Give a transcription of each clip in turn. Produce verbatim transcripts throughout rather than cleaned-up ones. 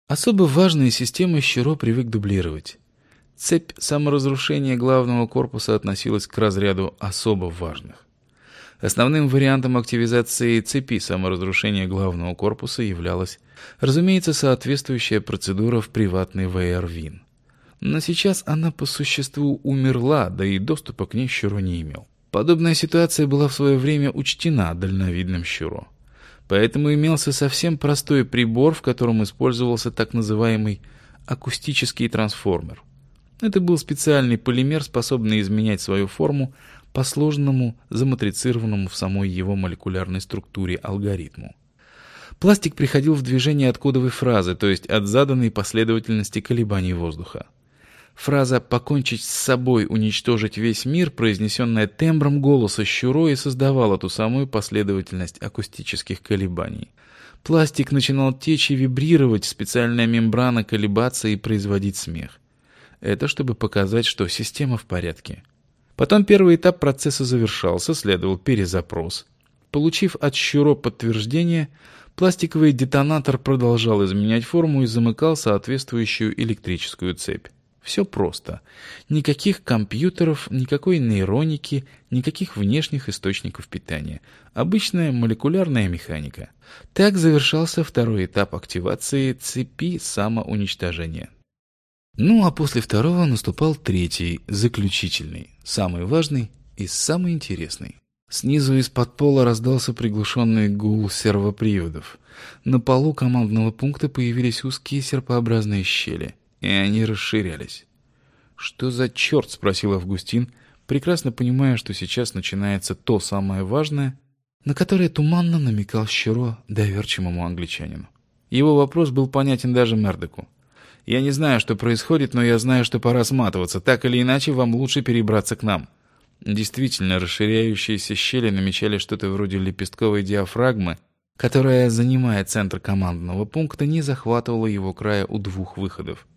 Особо важные системы Щиро привык дублировать. Цепь саморазрушения главного корпуса относилась к разряду особо важных. Основным вариантом активизации цепи саморазрушения главного корпуса являлась, разумеется, соответствующая процедура в приватный вэ эр Вин. Но сейчас она по существу умерла, да и доступа к ней Щиро не имел. Подобная ситуация была в свое время учтена дальновидным Щиро. Поэтому имелся совсем простой прибор, в котором использовался так называемый акустический трансформер. Это был специальный полимер, способный изменять свою форму по сложному, заматрицированному в самой его молекулярной структуре алгоритму. Пластик приходил в движение от кодовой фразы, то есть от заданной последовательности колебаний воздуха. Фраза «покончить с собой, уничтожить весь мир», произнесенная тембром голоса Щиро, и создавала ту самую последовательность акустических колебаний. Пластик начинал течь и вибрировать, специальная мембрана колебаться и производить смех. Это чтобы показать, что система в порядке. Потом первый этап процесса завершался, следовал перезапрос. Получив от Щиро подтверждение, пластиковый детонатор продолжал изменять форму и замыкал соответствующую электрическую цепь. Все просто. Никаких компьютеров, никакой нейроники, никаких внешних источников питания. Обычная молекулярная механика. Так завершался второй этап активации цепи самоуничтожения. Ну а после второго наступал третий, заключительный, самый важный и самый интересный. Снизу из-под пола раздался приглушенный гул сервоприводов. На полу командного пункта появились узкие серпообразные щели, и они расширялись. «Что за черт?» — спросил Августин, прекрасно понимая, что сейчас начинается то самое важное, на которое туманно намекал Щиро доверчивому англичанину. Его вопрос был понятен даже Мердоку. «Я не знаю, что происходит, но я знаю, что пора сматываться. Так или иначе, вам лучше перебраться к нам». Действительно, расширяющиеся щели намечали что-то вроде лепестковой диафрагмы, которая, занимая центр командного пункта, не захватывала его края у двух выходов.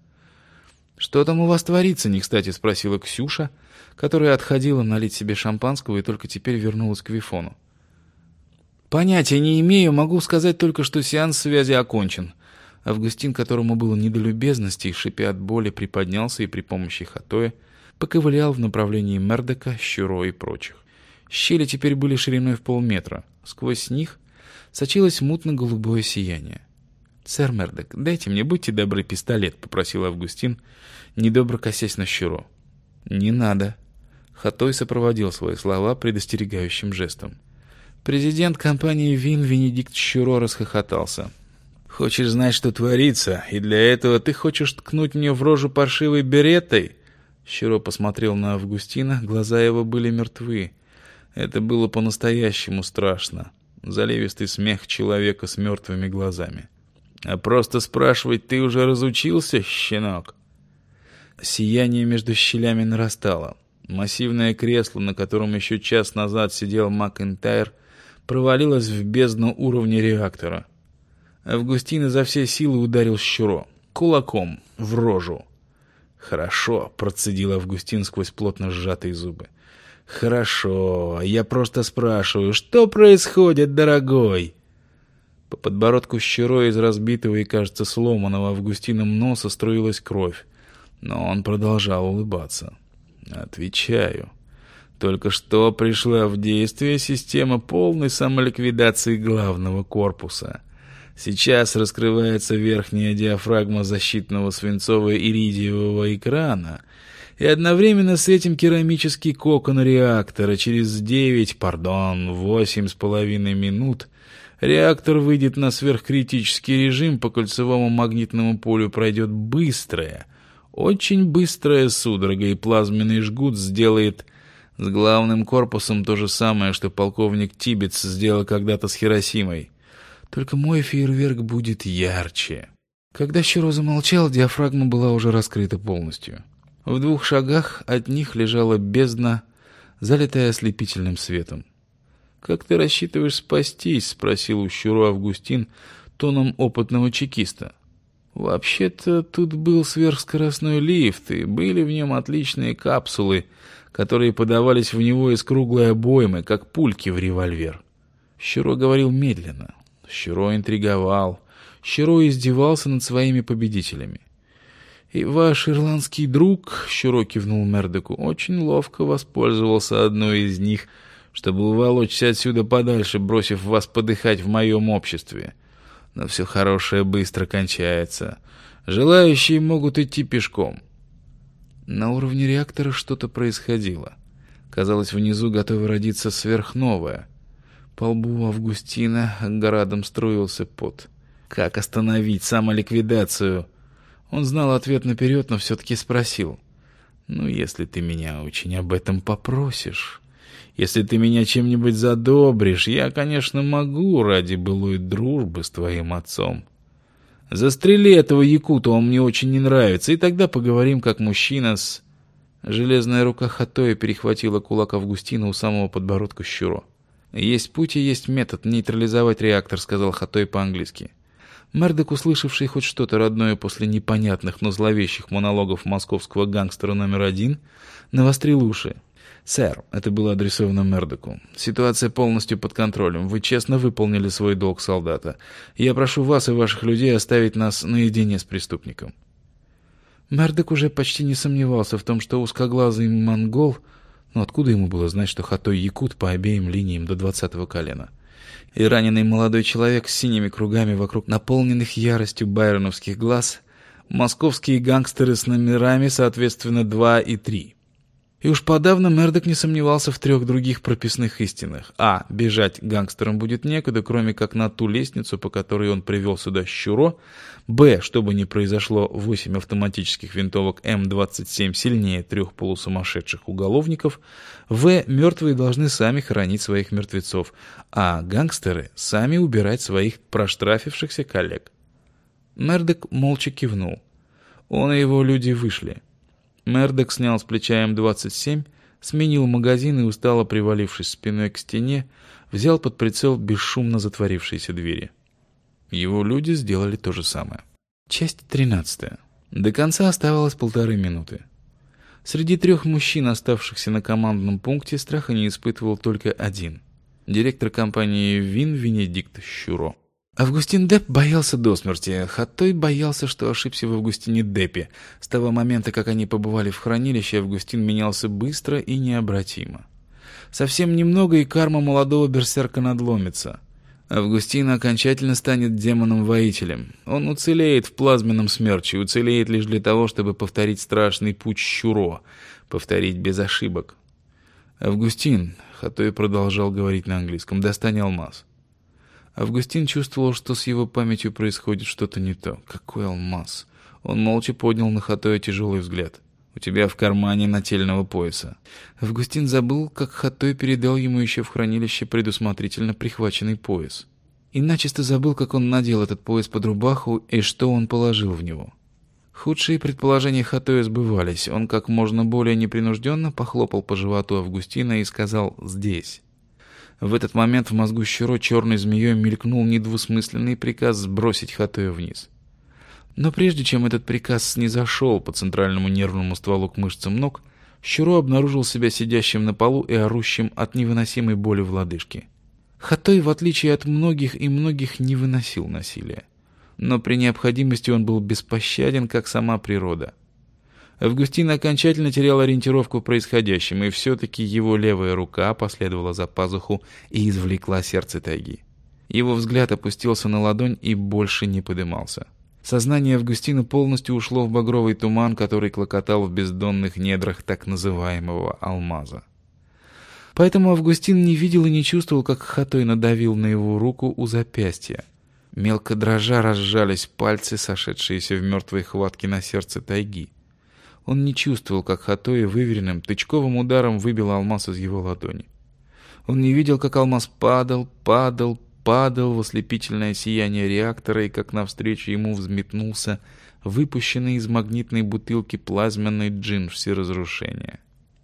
«Что там у вас творится?» — не кстати спросила Ксюша, которая отходила налить себе шампанского и только теперь вернулась к Вифону. «Понятия не имею, могу сказать только, что сеанс связи окончен». Августин, которому было не до любезностей, шипя от боли, приподнялся и при помощи хатоя поковылял в направлении Мердока, Щиро и прочих. Щели теперь были шириной в полметра. Сквозь них сочилось мутно-голубое сияние. «Сэр Мердок, дайте мне, будьте добры, пистолет», — попросил Августин, недобро косясь на Щиро. «Не надо». Хатой сопроводил свои слова предостерегающим жестом. Президент компании «Вин» Венедикт Щиро расхохотался. «Хочешь знать, что творится, и для этого ты хочешь ткнуть мне в рожу паршивой беретой?» Щиро посмотрел на Августина, глаза его были мертвы. Это было по-настоящему страшно. Заливистый смех человека с мертвыми глазами. «А просто спрашивать ты уже разучился, щенок?» Сияние между щелями нарастало. Массивное кресло, на котором еще час назад сидел Макентайр, провалилось в бездну уровня реактора. Августин изо всей силы ударил Щиро. Кулаком. В рожу. «Хорошо», — процедил Августин сквозь плотно сжатые зубы. «Хорошо. Я просто спрашиваю, что происходит, дорогой?» По подбородку Щиро из разбитого и, кажется, сломанного Августином носа струилась кровь, но он продолжал улыбаться. «Отвечаю. Только что пришла в действие система полной самоликвидации главного корпуса. Сейчас раскрывается верхняя диафрагма защитного свинцово-иридиевого экрана, и одновременно с этим керамический кокон реактора. Через девять, пардон, восемь с половиной минут реактор выйдет на сверхкритический режим, по кольцевому магнитному полю пройдет быстрая, очень быстрая судорога, и плазменный жгут сделает с главным корпусом то же самое, что полковник Тибетс сделал когда-то с Хиросимой. Только мой фейерверк будет ярче». Когда Щиро замолчал, диафрагма была уже раскрыта полностью. В двух шагах от них лежала бездна, залитая ослепительным светом. «Как ты рассчитываешь спастись?» — спросил у Щиро Августин тоном опытного чекиста. «Вообще-то тут был сверхскоростной лифт, и были в нем отличные капсулы, которые подавались в него из круглой обоймы, как пульки в револьвер». Щиро говорил медленно. Щиро интриговал. Щиро издевался над своими победителями. «И ваш ирландский друг, — Щиро кивнул Мердоку, — очень ловко воспользовался одной из них, чтобы уволочься отсюда подальше, бросив вас подыхать в моем обществе. Но все хорошее быстро кончается. Желающие могут идти пешком». На уровне реактора что-то происходило. Казалось, внизу готово родиться сверхновое. По лбу Августина градом струился пот. Как остановить самоликвидацию? Он знал ответ наперед, но все-таки спросил. «Ну, если ты меня очень об этом попросишь, если ты меня чем-нибудь задобришь, я, конечно, могу ради былой дружбы с твоим отцом. Застрели этого якута, он мне очень не нравится, и тогда поговорим как мужчина с...» Железная рука Хатоя перехватила кулак Августина у самого подбородка Щиро. «Есть путь и есть метод нейтрализовать реактор», — сказал Хатой по-английски. Мердок, услышавший хоть что-то родное после непонятных, но зловещих монологов московского гангстера номер один, навострил уши. «Сэр», — это было адресовано Мердоку, — «ситуация полностью под контролем. Вы честно выполнили свой долг солдата. Я прошу вас и ваших людей оставить нас наедине с преступником». Мердок уже почти не сомневался в том, что узкоглазый монгол... Но откуда ему было знать, что Хатой якут по обеим линиям до двадцатого колена? И раненый молодой человек с синими кругами вокруг наполненных яростью байроновских глаз, московские гангстеры с номерами, соответственно, два и три. И уж подавно Мердок не сомневался в трех других прописных истинах. А. Бежать гангстерам будет некуда, кроме как на ту лестницу, по которой он привел сюда Щуро. Б. Что бы ни произошло, восемь автоматических винтовок эм двадцать семь сильнее трех полусумасшедших уголовников. В. Мертвые должны сами хоронить своих мертвецов, а гангстеры сами убирать своих проштрафившихся коллег. Мердок молча кивнул. Он и его люди вышли. Мердок снял с плеча эм двадцать семь, сменил магазин и, устало привалившись спиной к стене, взял под прицел бесшумно затворившиеся двери. Его люди сделали то же самое. Часть тринадцатая. До конца оставалось полторы минуты. Среди трех мужчин, оставшихся на командном пункте, страха не испытывал только один. Директор компании «Вин» Венедикт Щуро. Августин Депп боялся до смерти. Хатой боялся, что ошибся в Августине Деппе. С того момента, как они побывали в хранилище, Августин менялся быстро и необратимо. Совсем немного, и карма молодого берсерка надломится. Августин окончательно станет демоном-воителем. Он уцелеет в плазменном смерче, уцелеет лишь для того, чтобы повторить страшный путь Щуро, повторить без ошибок. «Августин», — Хатой продолжал говорить на английском, — «достань алмаз». Августин чувствовал, что с его памятью происходит что-то не то. Какой алмаз? Он молча поднял на Хатоя тяжелый взгляд. «У тебя в кармане нательного пояса». Августин забыл, как Хатой передал ему еще в хранилище предусмотрительно прихваченный пояс. И начисто забыл, как он надел этот пояс под рубаху и что он положил в него. Худшие предположения Хатоя сбывались. Он как можно более непринужденно похлопал по животу Августина и сказал «здесь». В этот момент в мозгу Щиро черной змеей мелькнул недвусмысленный приказ сбросить Хатоя вниз. Но прежде чем этот приказ снизошел по центральному нервному стволу к мышцам ног, Щиро обнаружил себя сидящим на полу и орущим от невыносимой боли в лодыжке. Хатой, в отличие от многих и многих, не выносил насилия. Но при необходимости он был беспощаден, как сама природа. Августин окончательно терял ориентировку в происходящем, и все-таки его левая рука последовала за пазуху и извлекла сердце тайги. Его взгляд опустился на ладонь и больше не подымался. Сознание Августина полностью ушло в багровый туман, который клокотал в бездонных недрах так называемого алмаза. Поэтому Августин не видел и не чувствовал, как Хатой надавил на его руку у запястья. Мелко дрожа разжались пальцы, сошедшиеся в мертвой хватке на сердце тайги. Он не чувствовал, как Хатой выверенным тычковым ударом выбил алмаз из его ладони. Он не видел, как алмаз падал, падал, падал в ослепительное сияние реактора, и как навстречу ему взметнулся выпущенный из магнитной бутылки плазменный джин всеразрушения.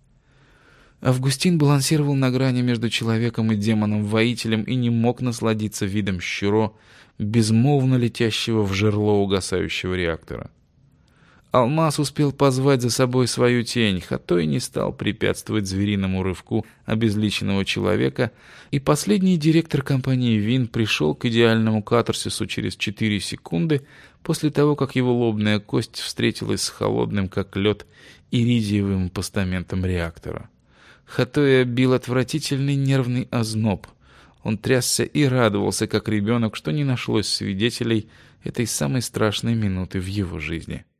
Августин балансировал на грани между человеком и демоном-воителем и не мог насладиться видом Щиро, безмолвно летящего в жерло угасающего реактора. Алмаз успел позвать за собой свою тень, Хатой не стал препятствовать звериному рывку обезличенного человека, и последний директор компании Вин пришел к идеальному катарсису через четыре секунды после того, как его лобная кость встретилась с холодным, как лед, иридиевым постаментом реактора. Хатоя бил отвратительный нервный озноб. Он трясся и радовался, как ребенок, что не нашлось свидетелей этой самой страшной минуты в его жизни.